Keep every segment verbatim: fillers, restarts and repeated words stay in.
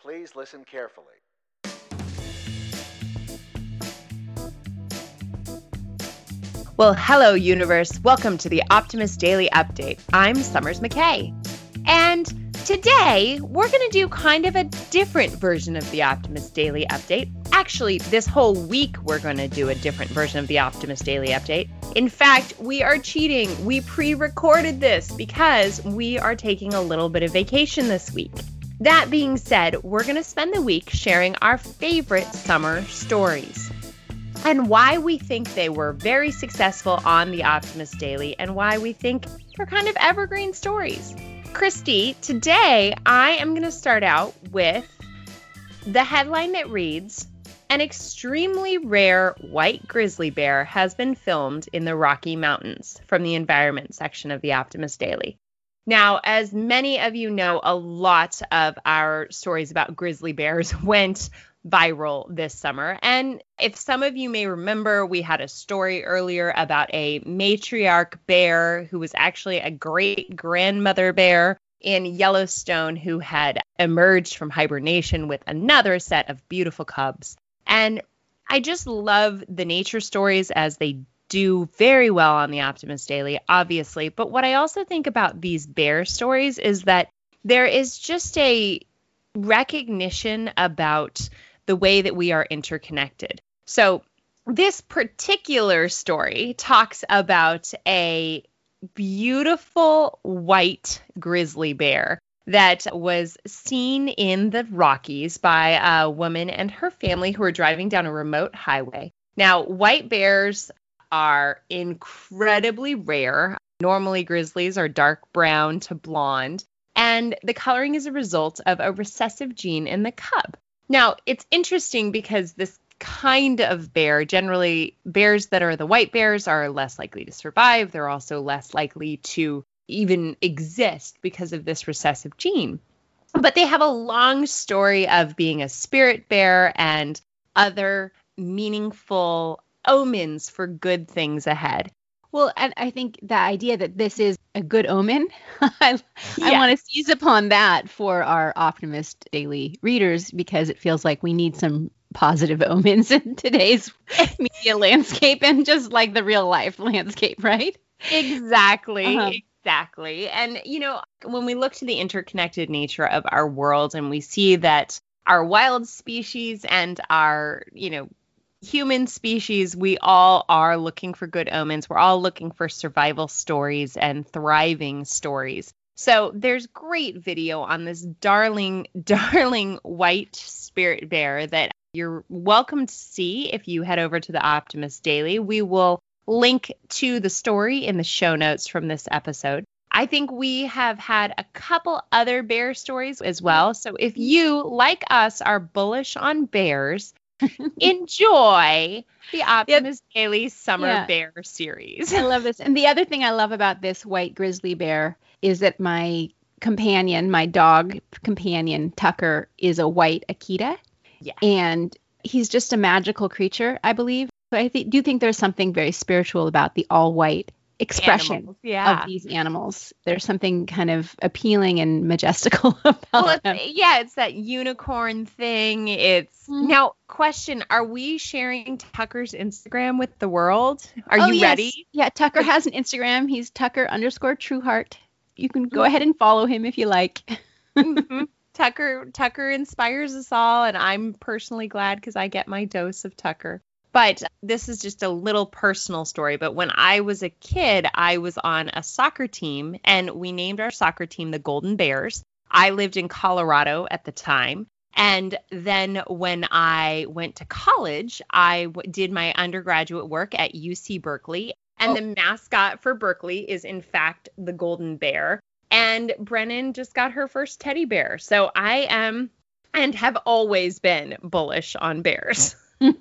Please listen carefully. Well, hello, universe. Welcome to the Optimist Daily Update. I'm Summers McKay. And today, we're going to do kind of a different version of the Optimist Daily Update. Actually, this whole week, we're going to do a different version of the Optimist Daily Update. In fact, we are cheating. We pre-recorded this because we are taking a little bit of vacation this week. That being said, we're going to spend the week sharing our favorite summer stories and why we think they were very successful on the Optimist Daily and why we think they're kind of evergreen stories. Christy, today I am going to start out with the headline that reads, "An extremely rare white grizzly bear has been filmed in the Rocky Mountains," from the environment section of the Optimist Daily. Now, as many of you know, a lot of our stories about grizzly bears went viral this summer. And if some of you may remember, we had a story earlier about a matriarch bear who was actually a great grandmother bear in Yellowstone who had emerged from hibernation with another set of beautiful cubs. And I just love the nature stories as they do very well on the Optimist Daily, obviously. But what I also think about these bear stories is that there is just a recognition about the way that we are interconnected. So this particular story talks about a beautiful white grizzly bear that was seen in the Rockies by a woman and her family who were driving down a remote highway. Now, white bears are incredibly rare. Normally, grizzlies are dark brown to blonde, and the coloring is a result of a recessive gene in the cub. Now, it's interesting because this kind of bear, generally bears that are the white bears, are less likely to survive. They're also less likely to even exist because of this recessive gene. But they have a long story of being a spirit bear and other meaningful omens for good things ahead. Well, and I think the idea that this is a good omen, I, Yeah. I want to seize upon that for our Optimist Daily readers, because it feels like we need some positive omens in today's media landscape and just like the real life landscape, right? Exactly. Uh-huh. Exactly. And, you know, when we look to the interconnected nature of our world and we see that our wild species and our, you know, human species, we all are looking for good omens. We're all looking for survival stories and thriving stories. So there's great video on this darling, darling white spirit bear that you're welcome to see if you head over to the Optimist Daily. We will link to the story in the show notes from this episode. I think we have had a couple other bear stories as well. So if you, like us, are bullish on bears, enjoy the Optimist yep. Daily Summer yeah. Bear series. I love this. And the other thing I love about this white grizzly bear is that my companion, my dog companion, Tucker, is a white Akita. Yeah. And he's just a magical creature, I believe. So I th- do think there's something very spiritual about the all white expression yeah. of these animals. There's something kind of appealing and majestical about well, it's, them. Yeah, it's that unicorn thing. It's mm-hmm. Now, question, are we sharing Tucker's Instagram with the world? Are oh, you yes. ready? Yeah, Tucker has an Instagram. He's Tucker underscore Trueheart. You can go ahead and follow him if you like. mm-hmm. Tucker Tucker inspires us all, and I'm personally glad because I get my dose of Tucker. But this is just a little personal story. But when I was a kid, I was on a soccer team, and we named our soccer team the Golden Bears. I lived in Colorado at the time. And then when I went to college, I w- did my undergraduate work at U C Berkeley. And oh. the mascot for Berkeley is, in fact, the Golden Bear. And Brennan just got her first teddy bear. So I am and have always been bullish on bears.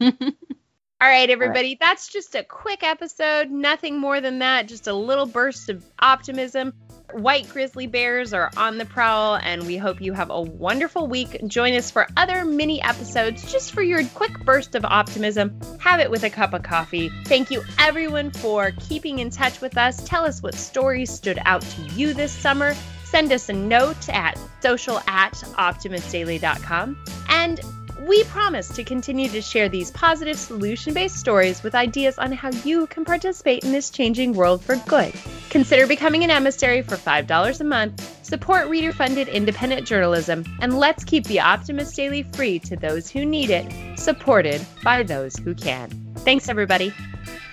All right, everybody, All right. That's just a quick episode. Nothing more than that. Just a little burst of optimism. White grizzly bears are on the prowl, and we hope you have a wonderful week. Join us for other mini episodes just for your quick burst of optimism. Have it with a cup of coffee. Thank you, everyone, for keeping in touch with us. Tell us what stories stood out to you this summer. Send us a note at social at optimist daily dot com. And we promise to continue to share these positive solution-based stories with ideas on how you can participate in this changing world for good. Consider becoming an emissary for five dollars a month, support reader-funded independent journalism, and let's keep the Optimist Daily free to those who need it, supported by those who can. Thanks, everybody.